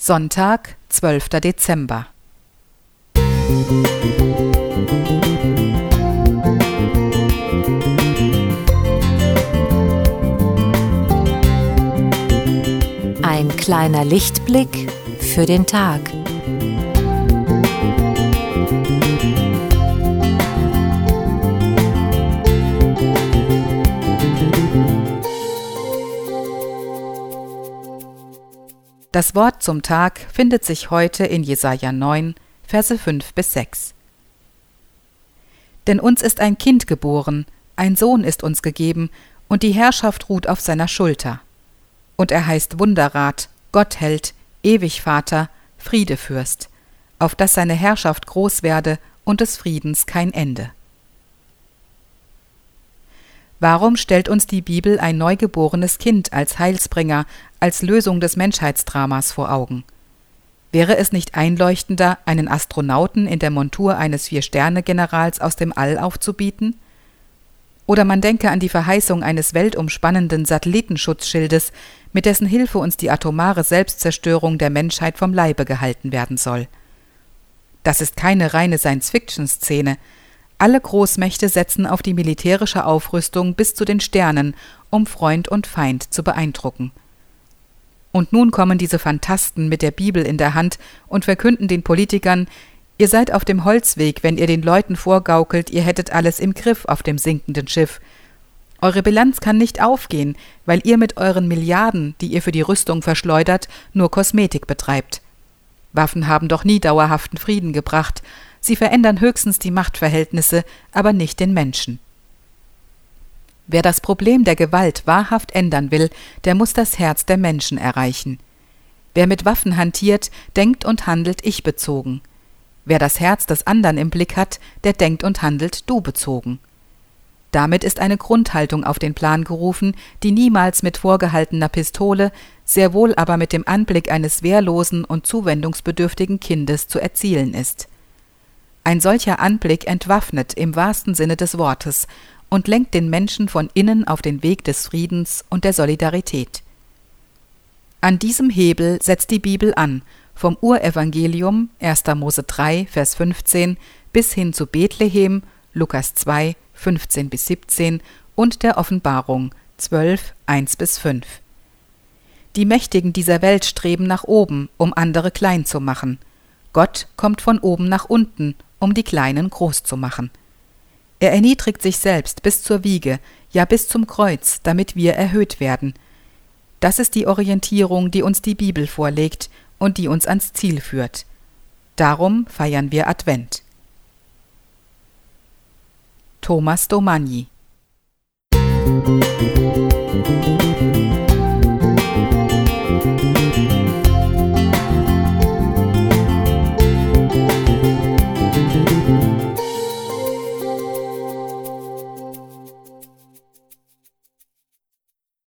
Sonntag, 12. Dezember. Ein kleiner Lichtblick für den Tag. Das Wort zum Tag findet sich heute in Jesaja 9, Verse 5-6. Denn uns ist ein Kind geboren, ein Sohn ist uns gegeben, und die Herrschaft ruht auf seiner Schulter. Und er heißt Wunderrat, Gottheld, Ewigvater, Friedefürst, auf dass seine Herrschaft groß werde und des Friedens kein Ende. Warum stellt uns die Bibel ein neugeborenes Kind als Heilsbringer, als Lösung des Menschheitsdramas vor Augen? Wäre es nicht einleuchtender, einen Astronauten in der Montur eines 4-Sterne-Generals aus dem All aufzubieten? Oder man denke an die Verheißung eines weltumspannenden Satellitenschutzschildes, mit dessen Hilfe uns die atomare Selbstzerstörung der Menschheit vom Leibe gehalten werden soll. Das ist keine reine Science-Fiction-Szene. Alle Großmächte setzen auf die militärische Aufrüstung bis zu den Sternen, um Freund und Feind zu beeindrucken. Und nun kommen diese Phantasten mit der Bibel in der Hand und verkünden den Politikern: Ihr seid auf dem Holzweg, wenn ihr den Leuten vorgaukelt, ihr hättet alles im Griff auf dem sinkenden Schiff. Eure Bilanz kann nicht aufgehen, weil ihr mit euren Milliarden, die ihr für die Rüstung verschleudert, nur Kosmetik betreibt. Waffen haben doch nie dauerhaften Frieden gebracht. Sie verändern höchstens die Machtverhältnisse, aber nicht den Menschen. Wer das Problem der Gewalt wahrhaft ändern will, der muss das Herz der Menschen erreichen. Wer mit Waffen hantiert, denkt und handelt ich-bezogen. Wer das Herz des anderen im Blick hat, der denkt und handelt du-bezogen. Damit ist eine Grundhaltung auf den Plan gerufen, die niemals mit vorgehaltener Pistole, sehr wohl aber mit dem Anblick eines wehrlosen und zuwendungsbedürftigen Kindes zu erzielen ist. Ein solcher Anblick entwaffnet im wahrsten Sinne des Wortes und lenkt den Menschen von innen auf den Weg des Friedens und der Solidarität. An diesem Hebel setzt die Bibel an, vom Urevangelium 1. Mose 3, Vers 15 bis hin zu Bethlehem, Lukas 2, 15-17 und der Offenbarung 12, 1-5. Die Mächtigen dieser Welt streben nach oben, um andere klein zu machen. Gott kommt von oben nach unten, um die Kleinen groß zu machen. Er erniedrigt sich selbst bis zur Wiege, ja bis zum Kreuz, damit wir erhöht werden. Das ist die Orientierung, die uns die Bibel vorlegt und die uns ans Ziel führt. Darum feiern wir Advent. Thomas Domagny.